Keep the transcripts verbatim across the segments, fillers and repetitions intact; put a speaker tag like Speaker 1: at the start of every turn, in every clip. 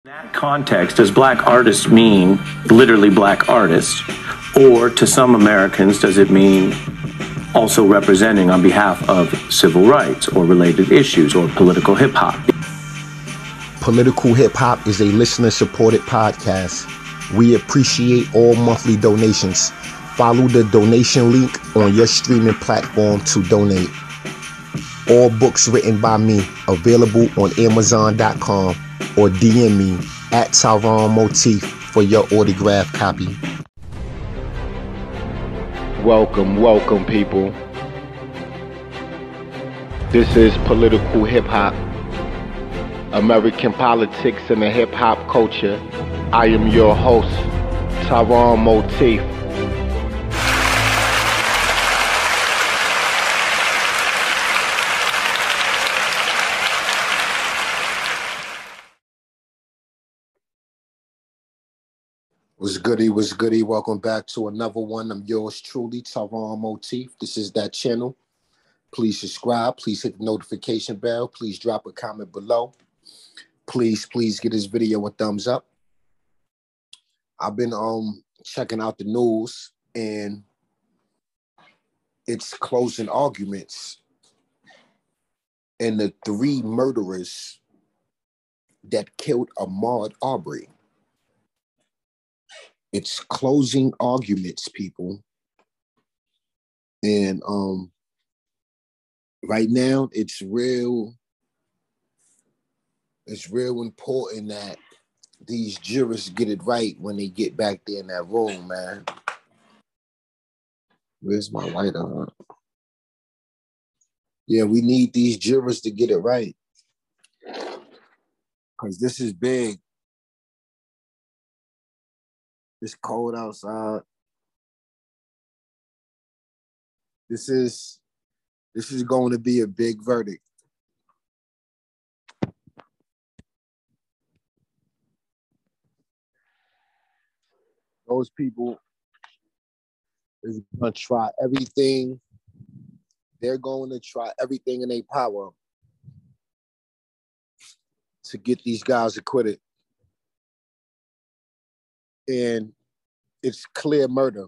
Speaker 1: In that context, does black artist mean literally black artists? Or to some Americans, does it mean also representing on behalf of civil rights or related issues or political hip hop?
Speaker 2: Political Hip Hop is a listener-supported podcast. We appreciate all monthly donations. Follow the donation link on your streaming platform to donate. All books written by me, available on Amazon dot com, or D M me at Tyron Motif for your autographed copy.
Speaker 3: Welcome, welcome, people. This is Political Hip Hop, American politics and the hip hop culture. I am your host, Tyron Motif.
Speaker 2: What's goody, what's goody? Welcome back to another one. I'm yours truly, Tyron Motif. This is that channel. Please subscribe. Please hit the notification bell. Please drop a comment below. Please, please get this video a thumbs up. I've been um checking out the news, and it's closing arguments. And the three murderers that killed Ahmaud Arbery. It's closing arguments, people. And um, right now, it's real, it's real important that these jurors get it right when they get back there in that room, man. Where's my lighter? Yeah, we need these jurors to get it right. Because this is big. It's cold outside. This is this is going to be a big verdict. Those people is going to try everything. They're going to try everything in their power to get these guys acquitted. And it's clear murder.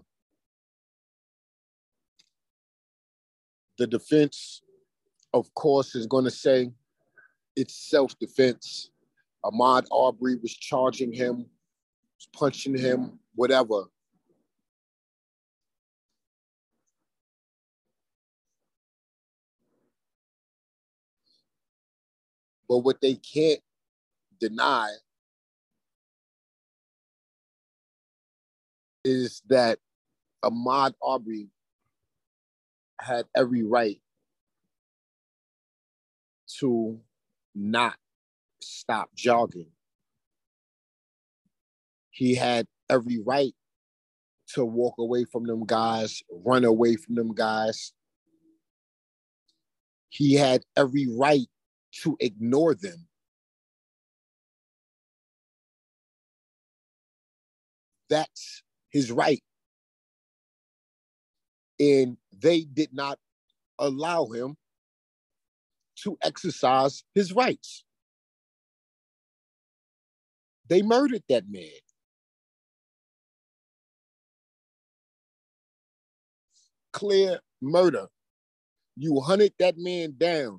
Speaker 2: The defense, of course, is going to say it's self-defense. Ahmaud Arbery was charging him, was punching him, whatever. But what they can't deny is that Ahmaud Arbery had every right to not stop jogging. He had every right to walk away from them guys, run away from them guys. He had every right to ignore them. That's his right. And they did not allow him to exercise his rights. They murdered that man. Clear murder. You hunted that man down.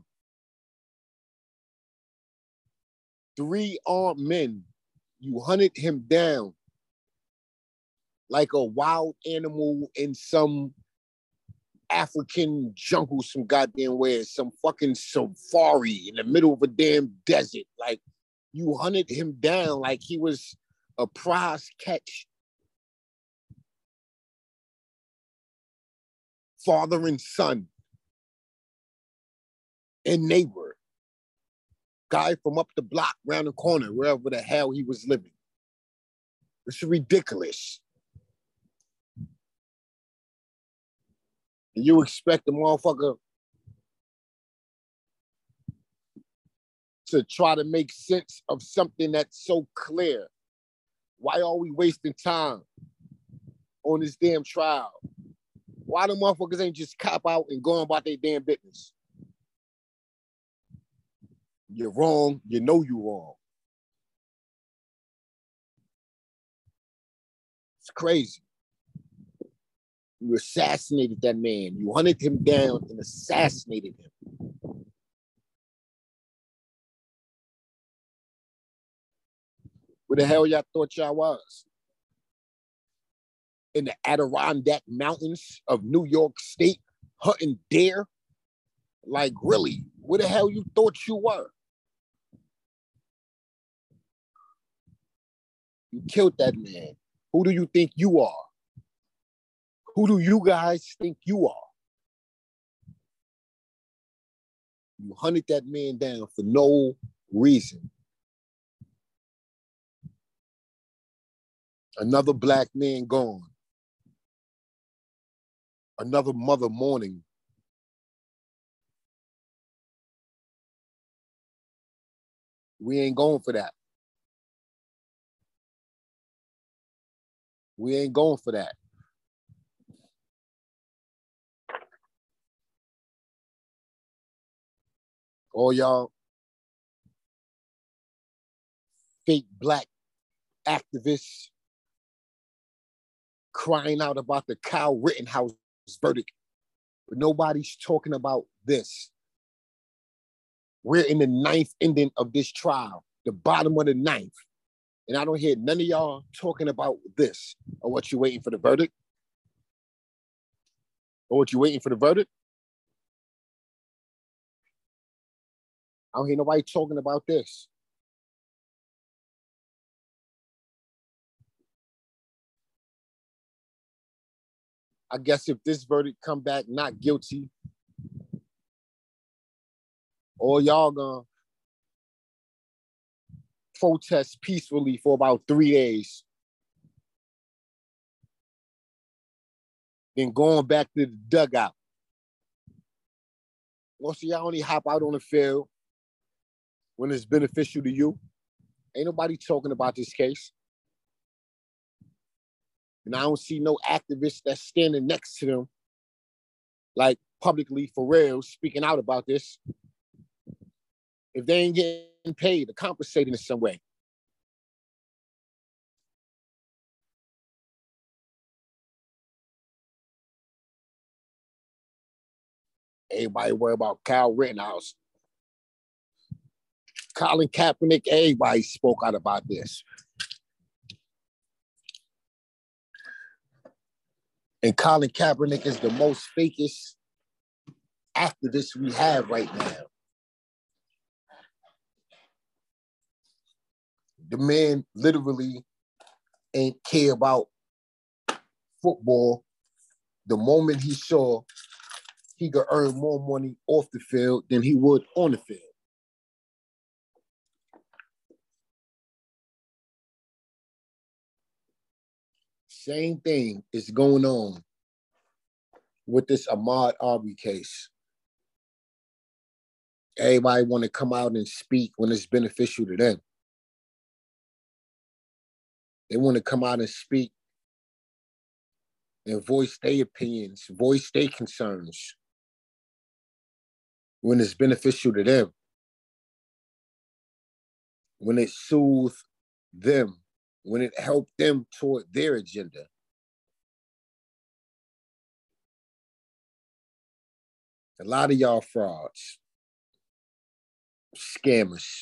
Speaker 2: Three armed men. You hunted him down like a wild animal in some African jungle, some goddamn where, some fucking safari in the middle of a damn desert. Like, you hunted him down like he was a prize catch. Father and son and neighbor. Guy from up the block, around the corner, wherever the hell he was living. It's ridiculous. You expect a motherfucker to try to make sense of something that's so clear. Why are we wasting time on this damn trial? Why the motherfuckers ain't just cop out and going about their damn business? You're wrong. You know you're wrong. It's crazy. You assassinated that man. You hunted him down and assassinated him. Where the hell y'all thought y'all was? In the Adirondack Mountains of New York State, hunting deer? Like, really? Where the hell you thought you were? You killed that man. Who do you think you are? Who do you guys think you are? You hunted that man down for no reason. Another black man gone. Another mother mourning. We ain't going for that. We ain't going for that. All y'all fake black activists crying out about the Kyle Rittenhouse verdict, but nobody's talking about this. We're in the ninth ending of this trial, the bottom of the ninth. And I don't hear none of y'all talking about this. Or what, you waiting for the verdict? Or what, you waiting for the verdict? I don't hear nobody talking about this. I guess if this verdict come back not guilty, all y'all gonna protest peacefully for about three days. Then going back to the dugout. Most of y'all only hop out on the field when it's beneficial to you. Ain't nobody talking about this case. And I don't see no activists that's standing next to them, like publicly for real, speaking out about this. If they ain't getting paid or compensated in some way. Everybody worry about Kyle Rittenhouse. Colin Kaepernick, everybody spoke out about this. And Colin Kaepernick is the most fakest activist we have right now. The man literally ain't care about football. The moment he saw he could earn more money off the field than he would on the field. Same thing is going on with this Ahmaud Arbery case. Everybody want to come out and speak when it's beneficial to them. They want to come out and speak and voice their opinions, voice their concerns when it's beneficial to them, when it soothes them, when it helped them toward their agenda. A lot of y'all frauds, scammers.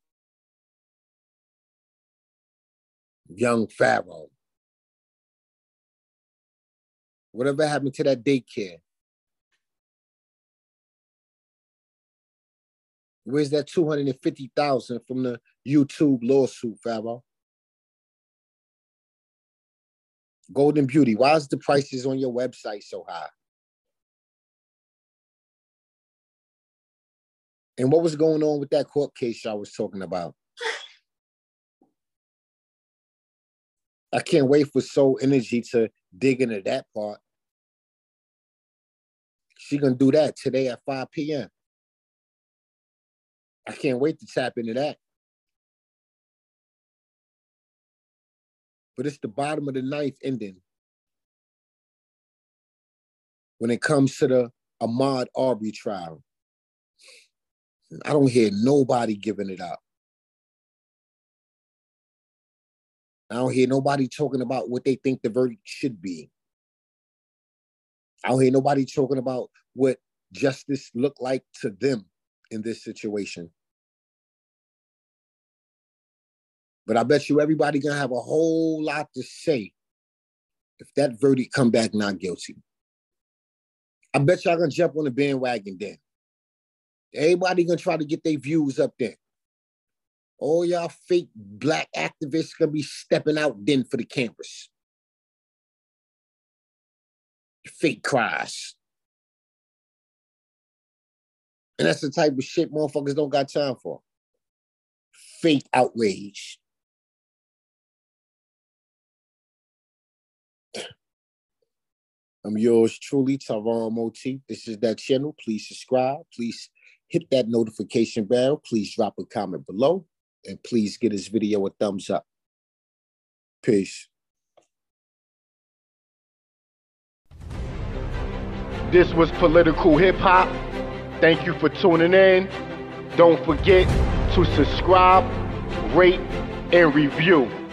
Speaker 2: Young Pharaoh. Whatever happened to that daycare? Where's that two hundred fifty thousand dollars from the YouTube lawsuit, Pharaoh? Golden Beauty, why is the prices on your website so high? And what was going on with that court case I was talking about? I can't wait for Soul Energy to dig into that part. She gonna do that today at five p.m. I can't wait to tap into that. But it's the bottom of the ninth ending when it comes to the Ahmaud Arbery trial. I don't hear nobody giving it up.
Speaker 4: I don't hear nobody talking about what they think the verdict should be. I don't hear nobody talking about what justice looked like to them in this situation. But I bet you everybody gonna have a whole lot to say if that verdict come back not guilty. I bet y'all gonna jump on the bandwagon then. Everybody gonna try to get their views up there. All y'all fake black activists gonna be stepping out then for the cameras. Fake cries. And that's the type of shit motherfuckers don't got time for. Fake outrage. I'm yours truly, Tyrone Motif. This is that channel. Please subscribe. Please hit that notification bell. Please drop a comment below. And please give this video a thumbs up. Peace.
Speaker 3: This was Political Hip Hop. Thank you for tuning in. Don't forget to subscribe, rate, and review.